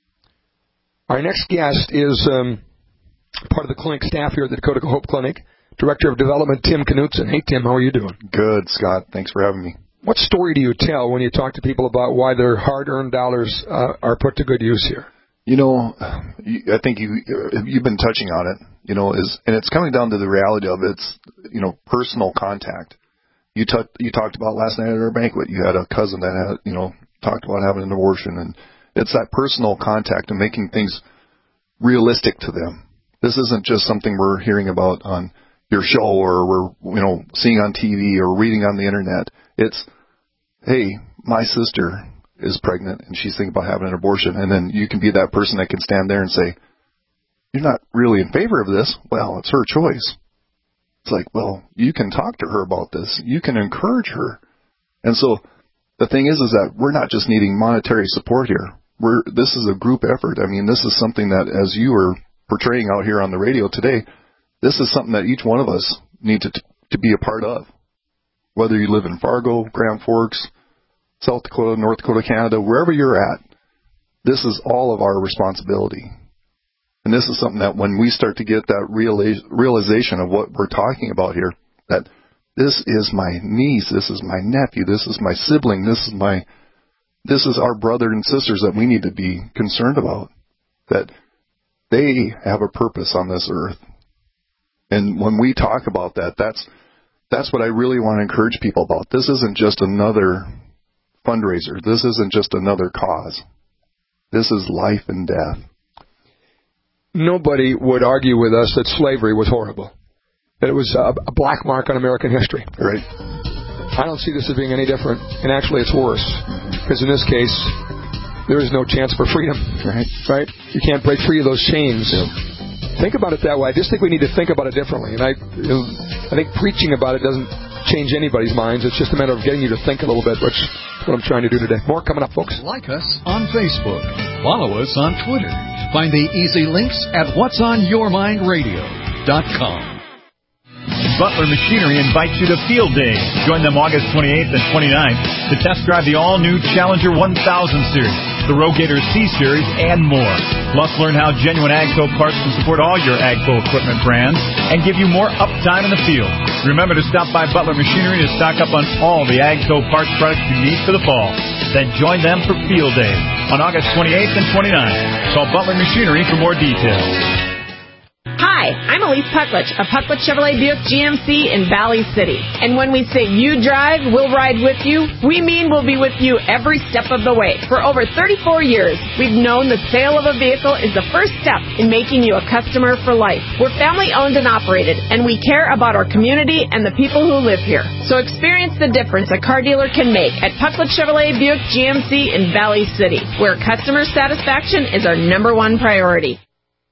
Our next guest is um, part of the clinic staff here at the Dakota Hope Clinic, Director of Development, Tim Knutson. Hey, Tim, how are you doing? Good, Scott. Thanks for having me. What story do you tell when you talk to people about why their hard-earned dollars uh, are put to good use here? You know, I think you, you've been touching on it, you know, is, and it's coming down to the reality of it's, you know, personal contact. You, t- you talked about last night at our banquet, you had a cousin that had, you know, talked about having an abortion, and it's that personal contact and making things realistic to them. This isn't just something we're hearing about on your show or we're, you know, seeing on T V or reading on the internet. It's, hey, my sister is pregnant and she's thinking about having an abortion, and then you can be that person that can stand there and say, you're not really in favor of this. Well, it's her choice. It's like, well, you can talk to her about this. You can encourage her. And so the thing is, is that we're not just needing monetary support here. We're, this is a group effort. I mean, this is something that, as you were portraying out here on the radio today, this is something that each one of us need to, to be a part of. Whether you live in Fargo, Grand Forks, South Dakota, North Dakota, Canada, wherever you're at, this is all of our responsibility. And this is something that when we start to get that realization of what we're talking about here, that this is my niece, this is my nephew, this is my sibling, this is my, this is our brother and sisters that we need to be concerned about, that they have a purpose on this earth. And when we talk about that, that's, that's what I really want to encourage people about. This isn't just another fundraiser. This isn't just another cause. This is life and death. Nobody would argue with us that slavery was horrible, that it was a, a black mark on American history. Right. I don't see this as being any different, and actually it's worse, because in this case, there is no chance for freedom. Right. Right? You can't break free of those chains. Yep. think about it that way. I just think we need to think about it differently. And I, you know, I think preaching about it doesn't change anybody's minds. It's just a matter of getting you to think a little bit, which is what I'm trying to do today. More coming up, folks. Like us on Facebook. Follow us on Twitter. Find the easy links at whats on your mind radio dot com. Butler Machinery invites you to Field Day. Join them August twenty-eighth and twenty-ninth to test drive the all-new Challenger one thousand series, the Rogator C-Series, and more. Plus, learn how genuine AGCO parts can support all your AGCO equipment brands and give you more uptime in the field. Remember to stop by Butler Machinery to stock up on all the AGCO parts products you need for the fall. Then join them for Field Day on August twenty-eighth and twenty-ninth. Call Butler Machinery for more details. Hi, I'm Elise Pucklich of Pucklich Chevrolet Buick G M C in Valley City. And when we say you drive, we'll ride with you, we mean we'll be with you every step of the way. For over thirty-four years, we've known the sale of a vehicle is the first step in making you a customer for life. We're family owned and operated, and we care about our community and the people who live here. So experience the difference a car dealer can make at Pucklich Chevrolet Buick G M C in Valley City, where customer satisfaction is our number one priority.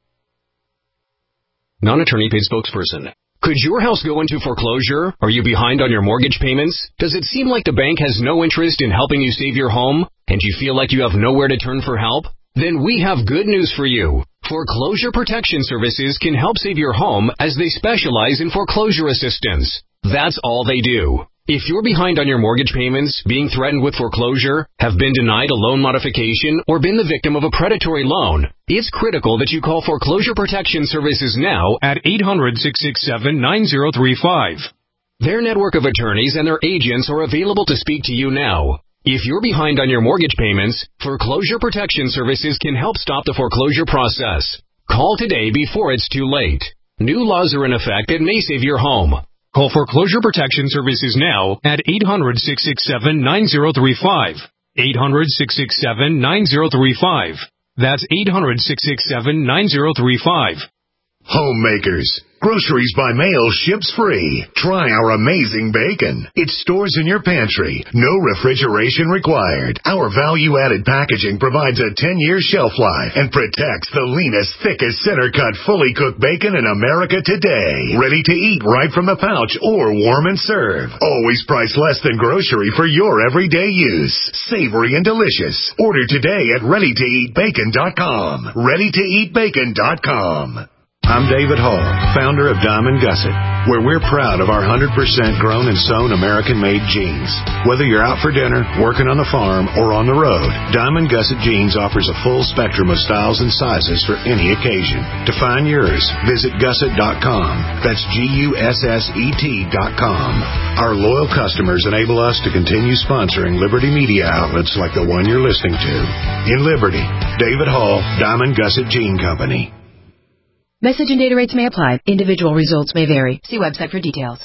Non-attorney paid spokesperson. Could your house go into foreclosure? Are you behind on your mortgage payments? Does it seem like the bank has no interest in helping you save your home? And you feel like you have nowhere to turn for help? Then we have good news for you. Foreclosure Protection Services can help save your home as they specialize in foreclosure assistance. That's all they do. If you're behind on your mortgage payments, being threatened with foreclosure, have been denied a loan modification, or been the victim of a predatory loan, it's critical that you call Foreclosure Protection Services now at eight hundred, six six seven, nine zero three five. Their network of attorneys and their agents are available to speak to you now. If you're behind on your mortgage payments, Foreclosure Protection Services can help stop the foreclosure process. Call today before it's too late. New laws are in effect that may save your home. Call Foreclosure Protection Services now at eight hundred, six six seven, nine zero three five. eight hundred, six six seven, nine zero three five. That's eight hundred, six six seven, nine zero three five. Homemakers. Groceries by mail ships free. Try our amazing bacon. It stores in your pantry. No refrigeration required. Our value-added packaging provides a ten-year shelf life and protects the leanest, thickest, center-cut, fully cooked bacon in America today. Ready to eat right from the pouch or warm and serve. Always priced less than grocery for your everyday use. Savory and delicious. Order today at ready to eat bacon dot com. ready to eat bacon dot com. I'm David Hall, founder of Diamond Gusset, where we're proud of our one hundred percent grown and sewn American-made jeans. Whether you're out for dinner, working on the farm, or on the road, Diamond Gusset Jeans offers a full spectrum of styles and sizes for any occasion. To find yours, visit gusset dot com. That's G U S S E T dot com. Our loyal customers enable us to continue sponsoring Liberty media outlets like the one you're listening to. In Liberty, David Hall, Diamond Gusset Jean Company. Message and data rates may apply. Individual results may vary. See website for details.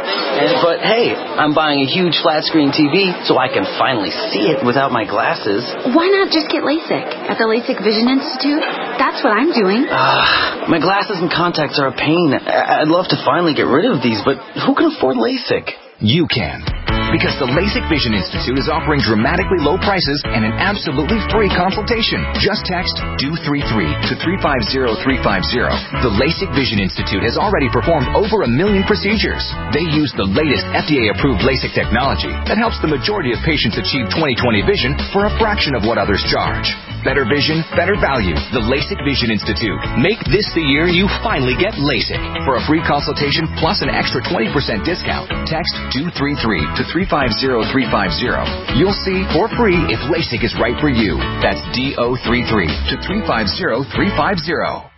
But hey, I'm buying a huge flat screen T V so I can finally see it without my glasses. Why not just get LASIK at the LASIK Vision Institute? That's what I'm doing. Uh, my glasses and contacts are a pain. I'd love to finally get rid of these, but who can afford LASIK? You can. Because the LASIK Vision Institute is offering dramatically low prices and an absolutely free consultation. Just text D O three three to three five zero three five zero. The LASIK Vision Institute has already performed over a million procedures. They use the latest F D A-approved LASIK technology that helps the majority of patients achieve twenty twenty vision for a fraction of what others charge. Better vision, better value. The LASIK Vision Institute. Make this the year you finally get LASIK. For a free consultation plus an extra twenty percent discount, text D O three three to three five zero three five zero. You'll see for free if LASIK is right for you. That's D O three three to three five zero three five zero.